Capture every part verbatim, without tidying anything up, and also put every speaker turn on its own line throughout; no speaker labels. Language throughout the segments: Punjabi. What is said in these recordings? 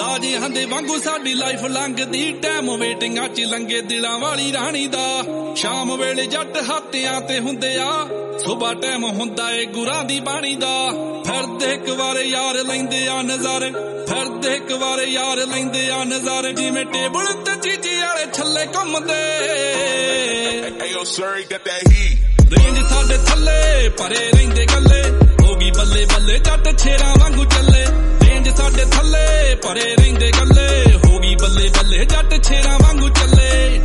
ਤਾਜਿਆਂ ਦੇ ਵਾਂਗੂ ਸਾਡੀ ਲਾਈਫ ਲੰਘਦੀ ਟਾਈਮ ਵੇਟਿੰਗਾਂ ਚ ਲੰਗੇ ਦਿਲਾਂ ਵਾਲੀ ਰਾਣੀ ਦਾ ਸ਼ਾਮ ਵੇਲੇ ਜੱਟ ਹਾਤਿਆਂ ਤੇ ਹੁੰਦੇ ਆ ਸੁਬਾ ਟਾਈਮ ਹੁੰਦਾ ਏ ਗੁਰਾਂ ਦੀ ਬਾਣੀ ਦਾ ਫਿਰਦੇ ਇੱਕ ਵਾਰ ਯਾਰ ਲੈਂਦੇ ਆ ਨਜ਼ਾਰੇ ਫਿਰਦੇ ਇੱਕ ਵਾਰ ਯਾਰ ਲੈਂਦੇ ਆ ਨਜ਼ਾਰੇ ਜਿਵੇਂ ਟੇਬਲ ਤੇ ਚੀਜੀ ਵਾਲੇ ਛੱਲੇ ਘੁੰਮਦੇ ਰੇਂਜ ਸਾਡੇ ਥੱਲੇ ਭਰੇ ਰਹਿੰਦੇ ਗੱਲੇ ਹੋ ਗਈ ਬੱਲੇ ਬੱਲੇ ਜੱਟ ਛੇਰਾਂ ਵਾਂਗੂ ਚੱਲੇ ਰੇਂਜ ਸਾਡੇ ਥੱਲੇ ਭਰੇ ਰਹਿੰਦੇ ਗੱਲੇ ਹੋ ਗਈ ਬੱਲੇ ਬੱਲੇ ਜੱਟ ਛੇਰਾਂ ਵਾਂਗੂ ਚੱਲੇ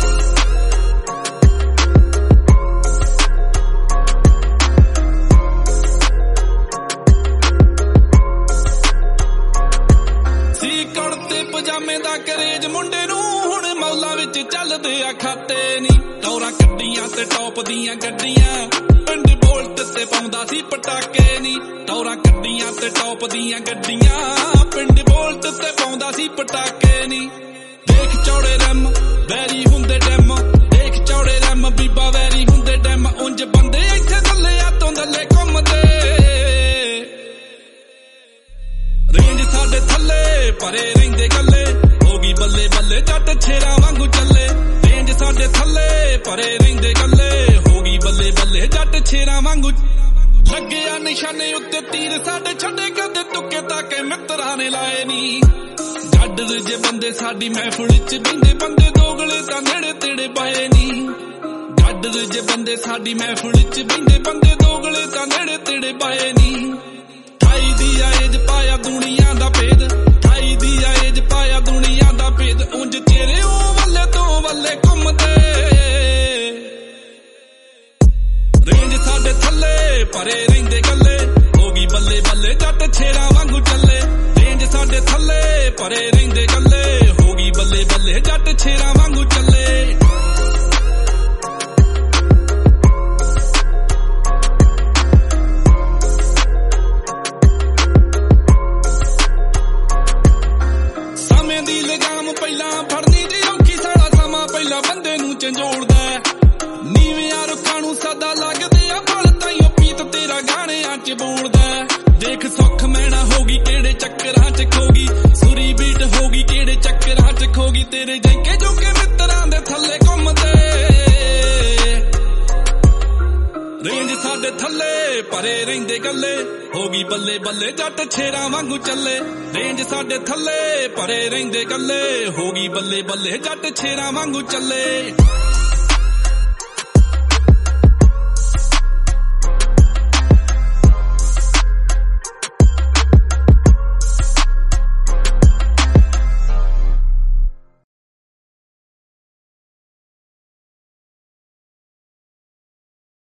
ਸੀ ਕੁੜਤੇ ਪਜਾਮੇ ਦਾ ਕਰੇਜ ਮੁੰਡੇ ਨੂੰ ਹੁਣ ਮੌਲਾਂ ਵਿੱਚ ਚੱਲਦੇ ਆ ਖਾਤੇ ਨੀ ਟੌਰਾਂ ਕੱਢੀਆਂ ਤੇ ਟੌਪ ਦੀਆਂ ਗੱਡੀਆਂ ਪਿੰਡ ਬੋਲਟ ਤੇ ਪਾਉਂਦਾ ਸੀ ਪਟਾਕੇ ਨੀ ਟੌਰਾਂ ਕੱਢੀਆਂ ਤੇ ਟੌਪ ਦੀਆਂ ਗੱਡੀਆਂ ਪਿੰਡ ਬੋਲਟ ਤੇ ਪਾਉਂਦਾ ਸੀ ਪਟਾਕੇ ਨੀ ਦੇਖ ਚੌੜੇ ਰੈਮ ਵੈਰੀ ਹੁੰਦੇ ਡੈਮ ਦੇਖ ਚੌੜੇ ਰੈਮ ਬੀਬਾ ਵੈਰੀ ਹੁੰਦੇ ਡੈਮ ਉਂਝ ਬੰਦੇ ਇੱਥੇ ਥੱਲੇ ਆ ਤੋਂ ਥੱਲੇ ਘੁੰਮਦੇ ਰੇਂਜ ਸਾਡੇ ਥੱਲੇ ਭਰੇ ਰਹਿੰਦੇ ਗੱਲੇ ਹੋ ਗਈ ਬੱਲੇ ਬੱਲੇ ਜੱਟ ਛੇਰਾਂ ਵਾਂਗੂ ਚੱਲੇ ਰੇਂਜ ਸਾਡੇ ਥੱਲੇ ਭਰੇ ਰਹਿੰਦੇ ਗੱਲੇ ਹੋ ਗਈ ਬੱਲੇ ਬੱਲੇ ਜੱਟ ਛੇਰਾਂ ਵਾਂਗੂ ਲੱਗਿਆ ਨਿਸ਼ਾਨੇ ਉੱਤੇ ਤੀਰ ਸਾਡੇ ਛੱਡੇ ਕਦੇ ਤੁੱਕੇ ਤਾਕੇ ਮਿੱਤਰਾਂ ਨੇ ਲਾਏ ਨੀ ਜੱਟ ਜੇ ਬੰਦੇ ਸਾਡੀ ਮਹਿਫਿਲ ਚ ਬਿੰਦੇ ਬੰਦੇ ਦੋਗਲੇ ਤਾਂ ਨੇੜੇ ਤੇੜੇ ਪਾਏ ਨੀ ਜੱਟ ਜੇ ਬੰਦੇ ਸਾਡੀ ਮਹਿਫਿਲ ਚ ਬਿੰਦੇ ਬੰਦੇ ਦੋਗਲੇ ਤਾਂ ਨੇੜੇ ਤੇੜੇ ਪਾਏ ਨੀ ਠਾਈ ਦੀ ਆਏਜ ਪਾਇਆ ਦੁਨੀਆ ਦਾ ਭੇਦ ਠਾਈ ਦੀ ਆਏਜ ਪਾਇਆ ਦੁਨੀਆ ਦਾ ਭੇਦ ਉਂਝ ਤੇਰੇ ਉਹ ਵੱਲੇ ਤੋਂ ਵੱਲੇ ਘੁੰਮਦੇ ਰੇਂਜ ਸਾਡੇ ਥੱਲੇ ਭਰੇ ਰਹਿੰਦੇ ਗੱਲੇ ਹੋ ਗਈ ਬੱਲੇ ਬੱਲੇ ਜੱਟ ਛੇਰਾਂ ਵਾਂਗੂ ਚੱਲੇ ਰੇਂਜ ਸਾਡੇ ਥੱਲੇ ਭਰੇ ਰਹਿੰਦੇ ਗੱਲੇ ਹੋ ਗਈ ਬੱਲੇ ਬੱਲੇ ਜੱਟ ਛੇਰਾਂ ਵਾਂਗੂ ਚੱਲੇ ਸਮੇਂ ਦੀ ਲਗਾਮ ਪਹਿਲਾਂ ਫੜਨੀ ਦੀ ਔਖੀ ਸਾਲਾ ਸਮਾਂ ਪਹਿਲਾਂ ਬੰਦੇ ਨੂੰ ਝੰਜੋੜਦਾ ਨੀਵਿਆਂ ਰੁੱਖਾਂ ਨੂੰ ਸਦਾ ਲੱਗਦੇ ਆ ਫਲ ਤਾਈਓ ਪੀਤ ਤੇਰਾ ਗਾਣਿਆਂ ਚ ਬੋਲਦਾ ਦੇਖ ਸੁੱਖ ਮੈਣਾ ਹੋ ਗਈ ਕਿਹੜੇ ਚੱਕਰਾਂ ਚ ਖੋ ਗਈ ਸੁਰੀ ਬੀਟ ਹੋ ਗਈ ਕਿਹੜੇ ਚੱਕਰਾਂ ਚ ਖੋ ਗਈ ਤੇਰੇ ਜੈਕੇ ਜੋਗੇ ਮਿੱਤਰਾਂ ਦੇ ਥੱਲੇ ਘੁੰਮਦੇ ਰੇਂਜ ਸਾਡੇ ਥੱਲੇ ਭਰੇ ਰਹਿੰਦੇ ਗੱਲੇ ਹੋ ਗਈ ਬੱਲੇ ਬੱਲੇ ਜੱਟ ਛੇਰਾਂ ਵਾਂਗੂ ਚੱਲੇ ਰੇਂਜ ਸਾਡੇ ਥੱਲੇ ਭਰੇ ਰਹਿੰਦੇ ਗੱਲੇ ਹੋ ਗਈ ਬੱਲੇ ਬੱਲੇ ਜੱਟ ਛੇਰਾਂ ਵਾਂਗੂ ਚੱਲੇ